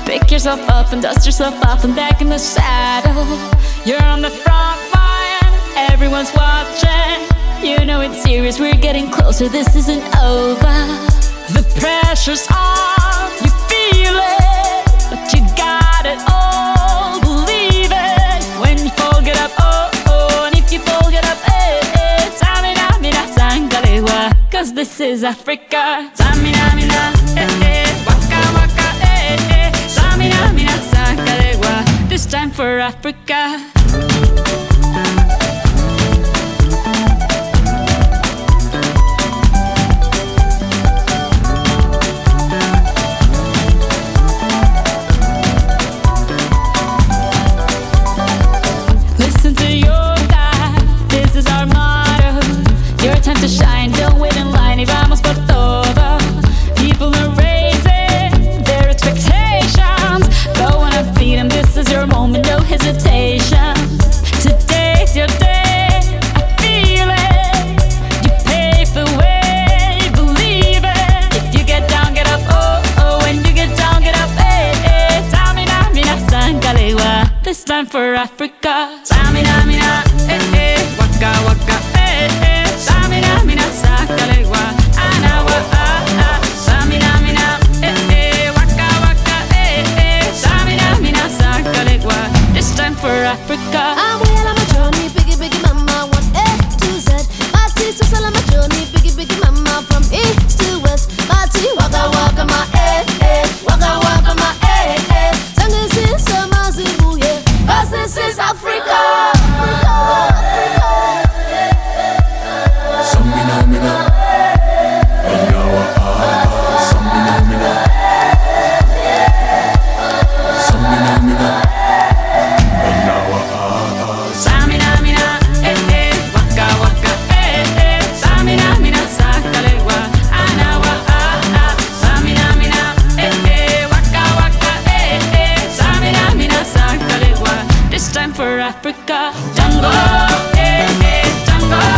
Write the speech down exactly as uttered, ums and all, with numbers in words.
Pick yourself up and dust yourself off and back in the saddle. You're on the front line, everyone's watching. You know it's serious, we're getting closer, this isn't over. The pressure's on, you feel it, but you got it all, believe it. When you fall, get up, oh, oh, and if you fall, get up, eh, eh. Samina, mina, sangalewa, cause this is Africa. Samina, mina, eh, eh, waka, waka, eh, eh. Samina, mina, sangalewa, this time for Africa. Time to shine, don't wait in line, y vamos por todo. People are raising their expectations. Go on and feed them, this is your moment, no hesitation. Today's your day, I feel it. You pave the way, believe it. If you get down, get up, oh, oh. When you get down, get up, eh, eh. Samina, mina, sangalewa, this time for Africa. Samina, mina, eh, eh. Waka, waka, eh, eh. Samina, mina, sangalewa, anawa, ah, ah. Samina, mina, eh, eh. Waka, waka, eh, eh. Samina, mina, sangalewa, this time for Africa. I'm well on my journey, biggie, biggie mama, one A to Z. My teeth are on my journey, biggie, biggie mama, from east to west. My teeth, waka, waka, my eh, eh. Waka, waka, my eh, eh. Sangin' sin, sama, zibu, yeah. Cause this is Africa. For Africa, Jungle, eh, eh, jungle.